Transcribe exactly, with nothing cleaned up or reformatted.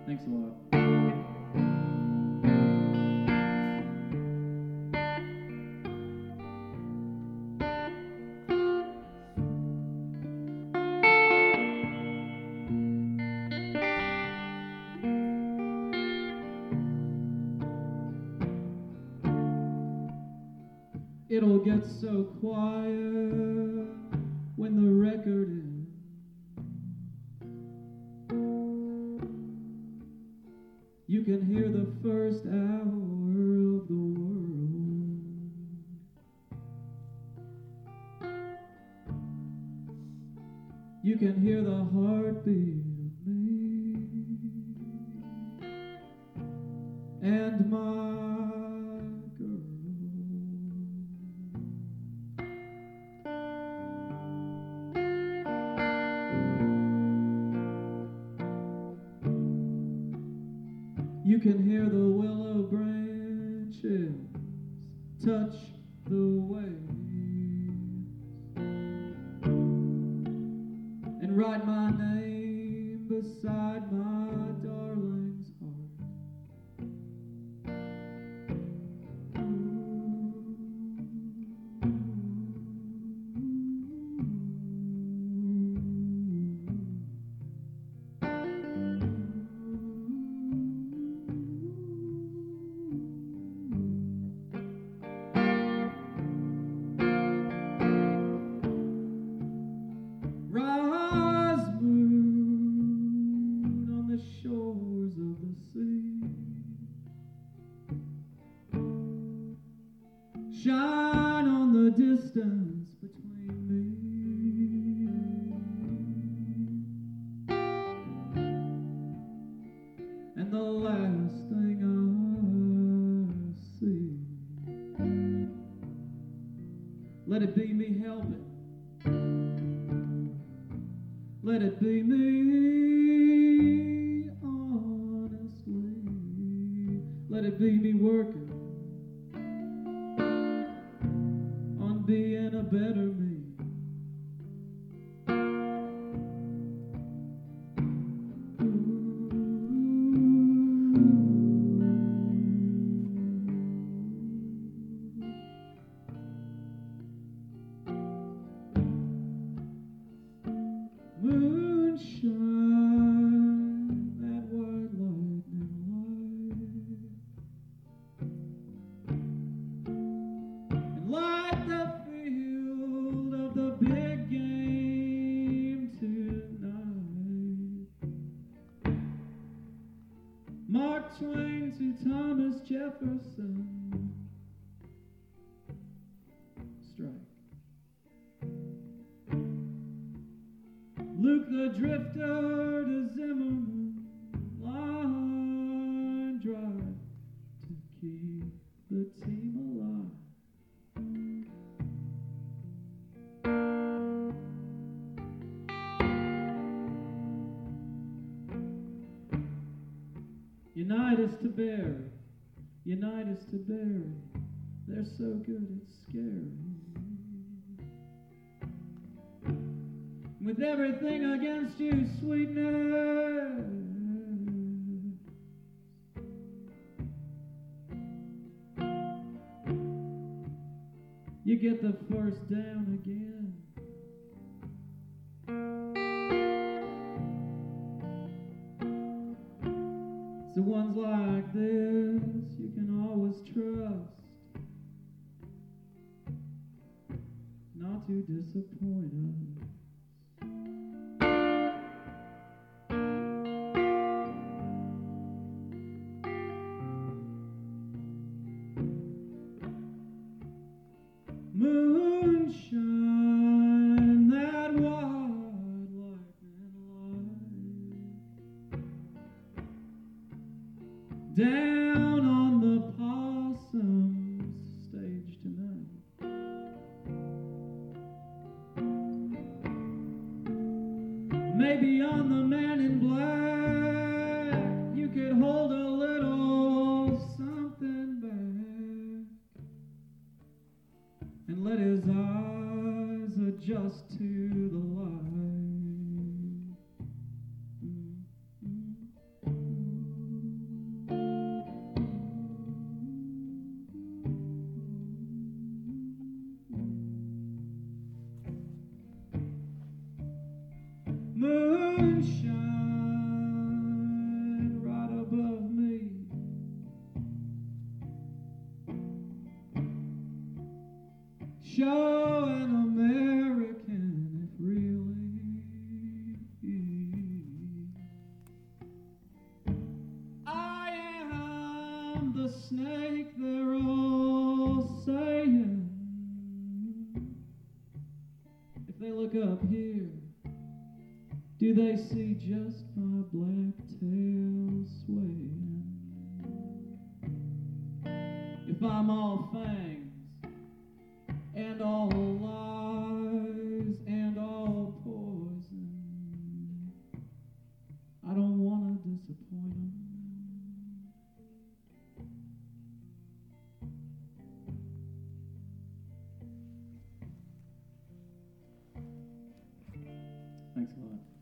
Thanks a lot. It'll get so quiet when the record ends. You can hear the first hour of the world. You can hear the heartbeat of me and my You can hear the willow branches touch the waves and write my name beside my darling's heart. Rise, moon, on the shores of the sea. Shine on the distance between me and the last thing I see. Let it be me helping. Let it be me, honestly. Let it be me working on being a better me. Moonshine, that white lightning light, and light the field of the big game tonight. Mark Twain to Thomas Jefferson, strike. Luke the Drifter to Zimmerman, line drive to keep the team alive. Unite us to bury, unite us to bury. They're so good it's scary. With everything against you, sweetness, you get the first down again. So ones like this you can always trust not to disappoint us. Moonshine, that white lightning light, down on the Possums stage tonight. Maybe on the Man in Black you could hold a little something back and let his eyes adjust to the light. Mm-hmm. snake, they're all saying. If they look up here, do they see just my black tail swaying? If I'm all fangs and all lies and all poison, I don't want to disappoint them. Thanks a lot.